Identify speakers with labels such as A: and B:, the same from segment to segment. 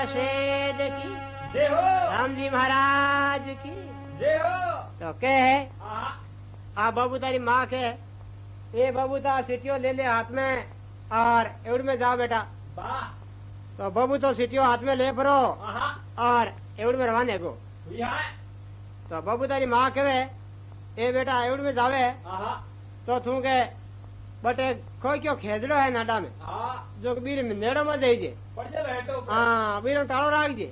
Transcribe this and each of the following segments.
A: सेठ की
B: जय हो।
A: राम जी महाराज की
B: जय हो।
A: तो के है
B: हाँ।
A: आ बाबू तारी माँ के ये बाबू ता सीटियों ले ले हाथ में और एवड़ में जाओ बेटा।
B: वाह।
A: तो बाबू तो सीटियों हाथ में ले परो
B: हाँ।
A: और एवड़ में रवाने को।
B: यहाँ।
A: तो बाबू तारी माँ कहे ए बेटा एवड़ में जावे
B: हाँ।
A: तो तू के बटे कोई क्यों खेदड़ो है नाडा में
B: हाँ।
A: जो बीर में नेड़ो में जाइए
B: पड़ चलो हेटो।
A: हाँ बीरो टाड़ो राख जे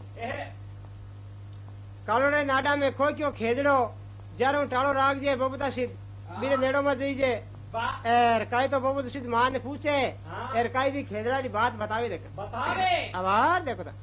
A: कालोड़े नाडा में कोई क्यों खेदड़ो जारो टाड़ो राख जे बबूता सीध बीरे नेड़ो में जाइए
B: वाह।
A: एर काई तो बबूता सीध माँ ने पूछे
B: हाँ।
A: एर काई भी खेदड़ा की बात बतावे देख
B: बतावे।
A: आवाज देखो तो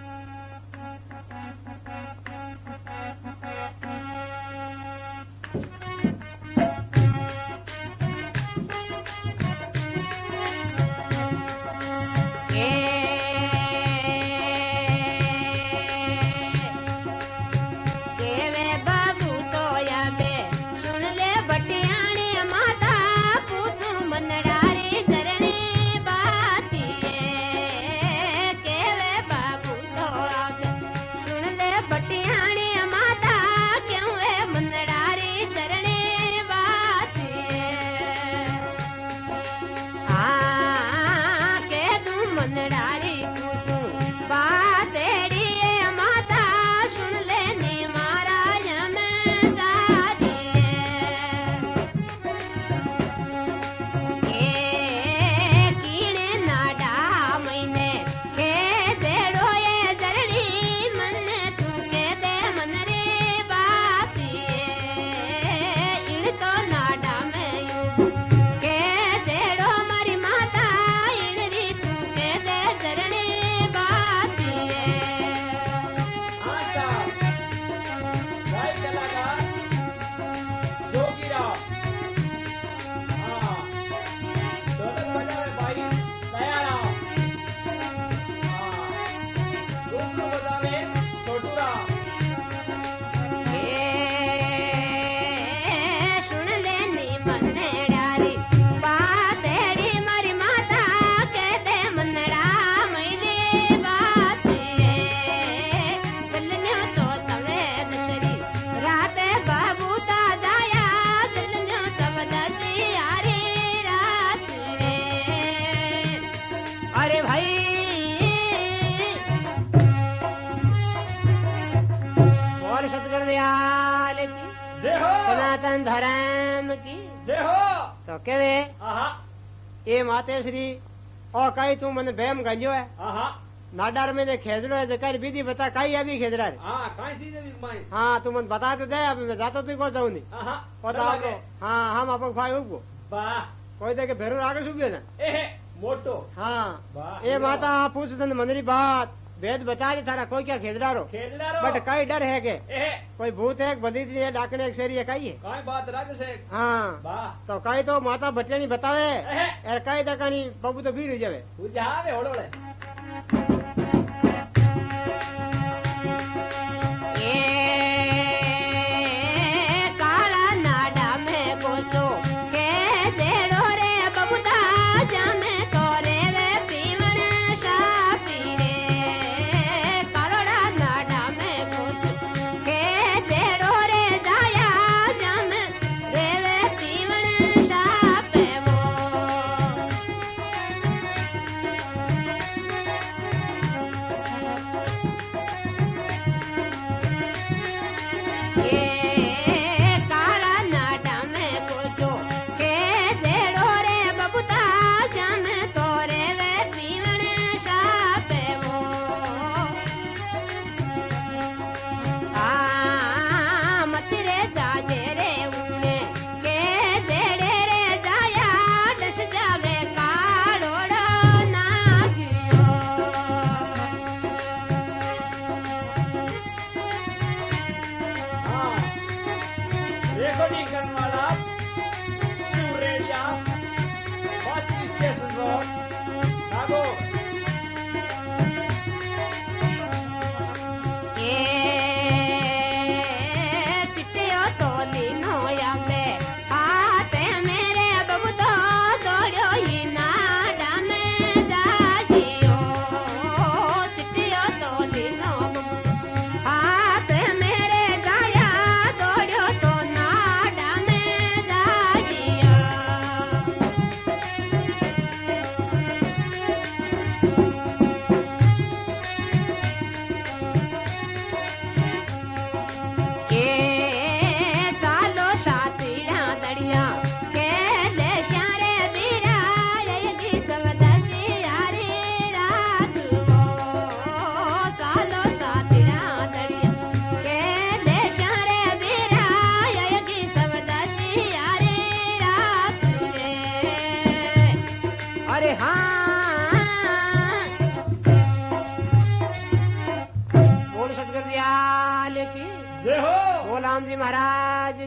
A: सनातन धर्म की
B: जय हो।
A: तो केवे
B: हाँ।
A: ये माते श्री ओ कई तू मन बेम गंजो है
B: हाँ।
A: नाडार में दे खेदड़ो है कर विधि बता कई अभी खेदड़ा है
B: हाँ काई चीज है माई।
A: हाँ तू मन बता तो दे अभी मैं जाता तो को जाऊं नहीं
B: हाँ।
A: बता तो हाँ हम अपन खाए उगो
B: वाह।
A: कोई देखे भेरू आगे सुबियो ना
B: ए मोटो।
A: हाँ
B: वाह।
A: ये माता पूछ तन मंदरी बात भेद बता दे थारा कोई क्या खेदड़ा रो
B: खेदड़ा रो।
A: बट कई डर है के
B: ए
A: कोई भूत है बदीत है डाकने एक शेरी है कई है
B: काई बात राग से।
A: हाँ
B: वाह।
A: तो कई तो माता भटियानी बतावे
B: एहे।
A: यार कई दकानी बाबू तो भीड़ जावे
B: बुझावे होड़ोले।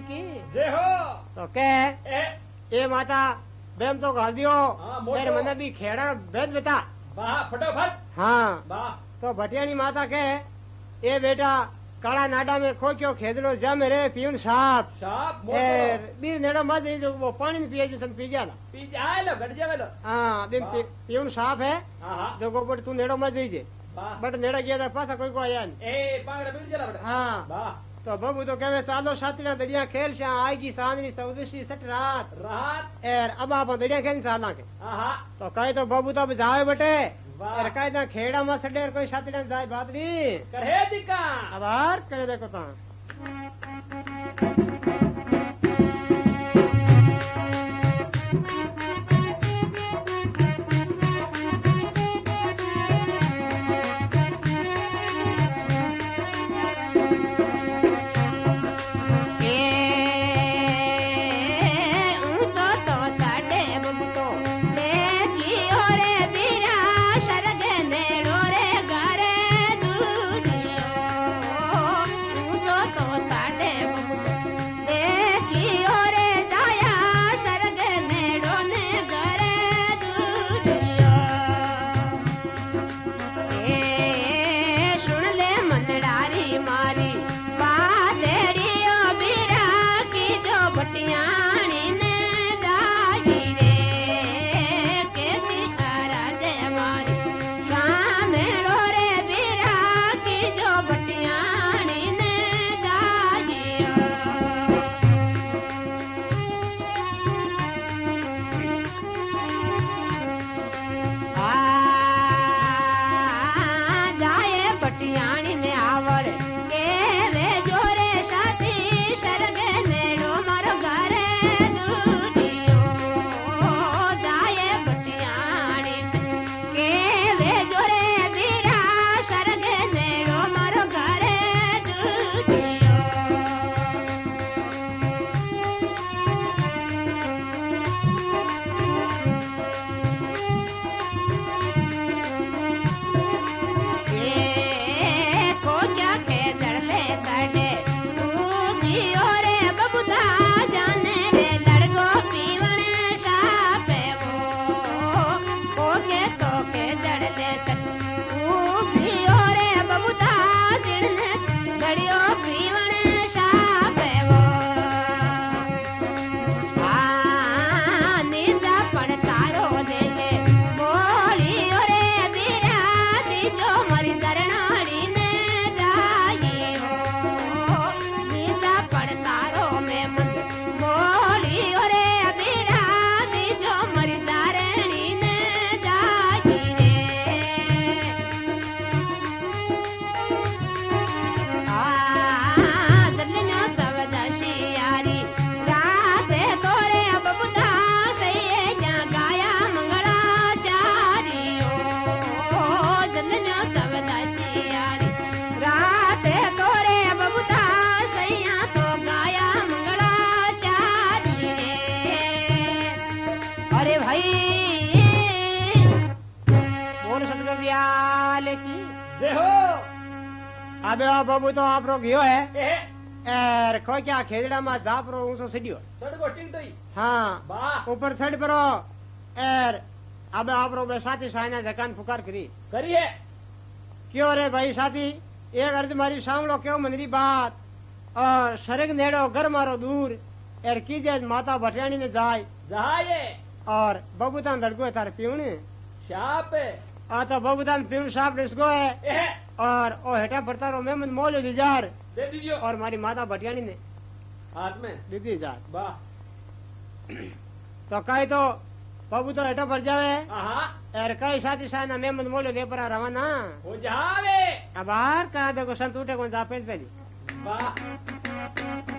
A: की
B: जय हो
A: तो कह
B: ए
A: ए माता बेम तो घाल दियो
B: हाँ, मोटो।
A: तेरे मने भी खेड़ा भेद बता
B: वाह फटाफट
A: हाँ
B: वाह
A: तो भटियानी माता कह ए बेटा काला नाडा में खोक्यो खेदलो जा मेरे पीउन साहब
B: साहब
A: एर
B: मोटो
A: बीर नेड़ो मत जो वो पानी में पिए जो तन पी गया
B: पी जाए लो गट जावे लो
A: हाँ बिन
B: वाह।
A: पीउन साहब है
B: हाँ हाँ
A: जो गोबर तू नेड़ो मत दीजिए
B: वाह
A: बट नेड़ा गया था पासा कोई को आया नहीं
B: ए पांगड़ा मिल जरा बड़ा
A: हाँ
B: वाह
A: तो बबू तो कहवे चालो सातरा दड़िया खेल से आएगी सांदनी चौदसी सट रात
B: रात
A: एर अब आप दड़िया खेल चाला के
B: हाँ हाँ
A: तो कहे तो बबू तो अब जावे बटे
B: वाह
A: एर कहे तो खेड़ा में सडेर कोई सातरा जाए बात नहीं
B: करे दिका
A: अब आर करे देखो तो
B: जय हो
A: अबे आ बाबू तो आप रो गयो है
B: ए
A: एर को क्या खेजड़ा में जाप रो ऊंचो सीढ़ियो
B: सड़को टिंगटई
A: हाँ
B: वाह
A: ऊपर सड़ परो एर अब आप रो साथी साइना जकान पुकार करी
B: करिए
A: क्यों रे भाई साथी एक अर्ज मारी सामलो क्यों मंदरी बात और सरग नेड़ो घर मारो दूर एर कीजे माता भटियाणी ने जाय
B: जाए
A: और बबूतान धड़को है तारे पीवण
B: शाप
A: आ तो बबूतान पीवण साफ डिस्को है
B: ए
A: और ओ हेटा पड़ता रो मेमन मोल दीजार
B: दे दीजिए
A: और मारी माता भटियाणी ने
B: हाथ में
A: दीदी जार
B: वाह
A: तो कहे तो बाबू तो हेटा पड़ जावे
B: हाँ
A: एर कई साथी साइना मेमन मोल ले परा रवाना
B: हो जावे
A: अब बाहर कहा देखो संत उठे कौन जा पहली
B: वाह